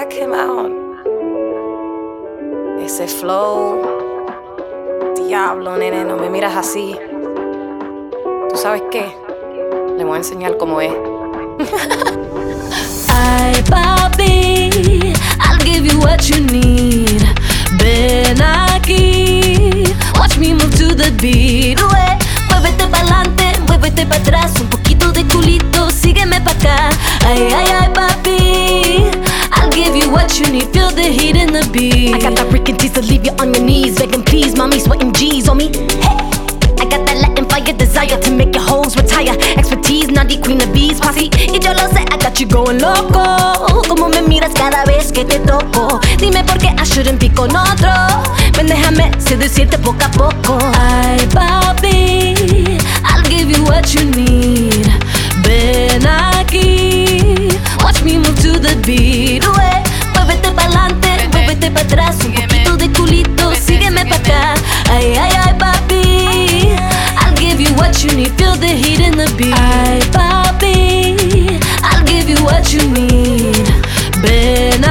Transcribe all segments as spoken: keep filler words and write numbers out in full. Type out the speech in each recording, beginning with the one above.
check him out. Ese flow. Diablo, nene, no me miras así. ¿Tú sabes qué? Le voy a enseñar cómo es. Ay, papi, I'll give you what you need. Ven aquí, watch me move to the beat. Ue, muévete pa'lante, muévete pa' atrás, un poquito de culito, sígueme pa' acá. Ay, ay, ay, papi, I'll give you what you need, feel the heat in the beat. I got that freaking tease to leave you on your knees, begging please, mommy sweating G's on me. Hey, I got that Latin fire desire to make your hoes retire. Expertise, naughty queen of bees, posse. Y yo lo sé, I got you going loco. Como me miras cada vez que te toco. Dime por qué I shouldn't be con otro. Ven, déjame seducirte poco a poco. Ay, papi, I'll give you what you need. Ven aquí, watch me move to the beat. Ue, muévete pa'lante, muévete pa' atrás, un poquito de culito, sígueme pa' acá. Ay, ay, ay, papi, I'll give you what you need, feel the heat in the beat. Ay, papi, I'll give you what you need. Ven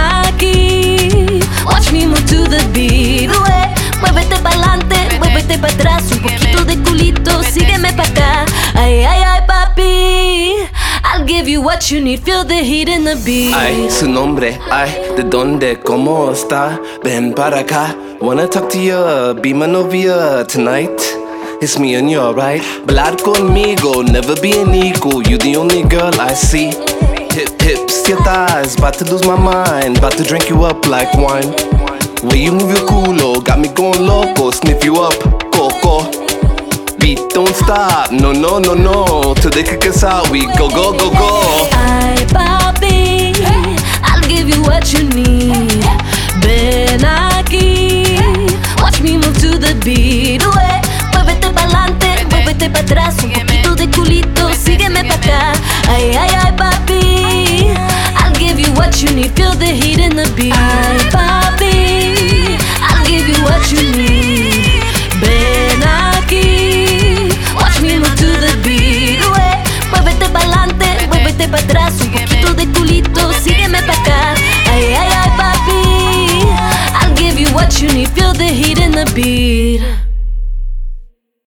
aquí, watch me move to the beat. Ue, muévete pa'lante, muévete pa' atrás, un poquito de culito, sígueme pa' acá. Ay, ay, ay, papi, I'll give you what you need, feel the heat in the beat. Ay, su nombre, ay, de dónde, cómo está, ven para acá. Wanna talk to you, be my novia tonight. It's me and you, alright? Bailar conmigo, never be an equal. You the only girl I see. Hip hips, your thighs, about to lose my mind. About to drink you up like wine. Way you move your culo, got me going loco. Sniff you up, coco. Beat don't stop, no, no, no, no. Till they kick us out, we go, go, go, go. Ay, papi, I'll give you what you need. Ven aquí, watch me move to the beat. Ue, muévete pa'lante, muévete pa' atrás, un poquito de culito, sígueme pa' acá. Ay, ay, ay, papi, I'll give you what you need, feel the heat in the beat. Ay, papi, I'll give you what you need. Ven aquí, watch me move to the beat. Ue, muévete pa'lante, muévete pa' atrás, un poquito de culito, sígueme pa' acá. Ay, ay, ay, papi, I'll give you what you need, feel the heat in the beat.